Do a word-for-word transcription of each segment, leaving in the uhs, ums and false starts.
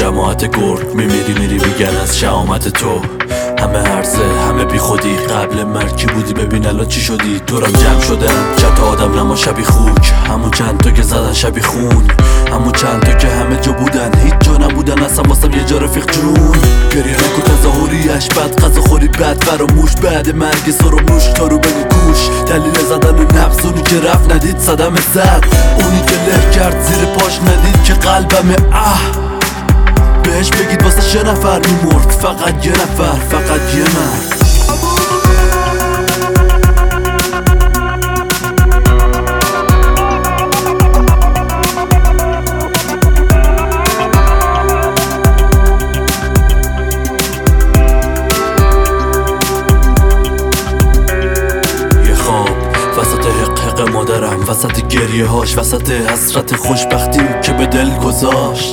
جماعت گرگ میمیری میری میگن از شهامت تو. همه هرزه همه بی خودی، قبل مرگ کی بودی ببین الان چی شدی. دورم جمع شدن چند تا آدم نما شبی خوک، همون چند تا که زدن شبی خون، همون چند تا که همه جا بودن هیچ جا نبودن اصلا واسم یه جا رفیق جون. گریه نکن تظاهریش بد غذا خوری بد فراموش، بعد مرگ سر و موش تا رو بگو گوش. دلیل زدن نفس اونی که رفت ندید صدم زد، اونی که له کرد زیر پاش ندید که قلبم اه بهش بگید واسه یه نفر میمرد، فقط یه نفر، فقط یه مرد. یه خواب وسط حق حق مادرم، وسط گریه هاش، وسط حسرت خوشبختی که به دل گذاشت.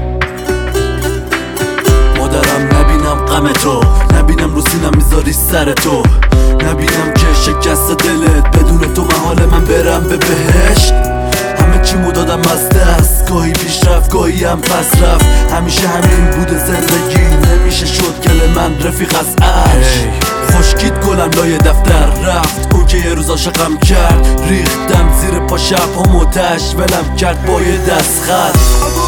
نبینم غم تو، نبینم رو سینم میذاری سر تو، نبینم که شکست دلت بدون تو محال من برم به بهشت. همه چیمو دادم از دست، گاهی پیش رفت گاهی هم پس رفت، همیشه همین بوده زندگی، نمیشه شد گل من رفیق از عرش. خشکید گلم لای دفتر رفت، اون که یه روز عاشقم کرد، ریختم زیر پا شب هم و تش ولم کرد با یه دست خط.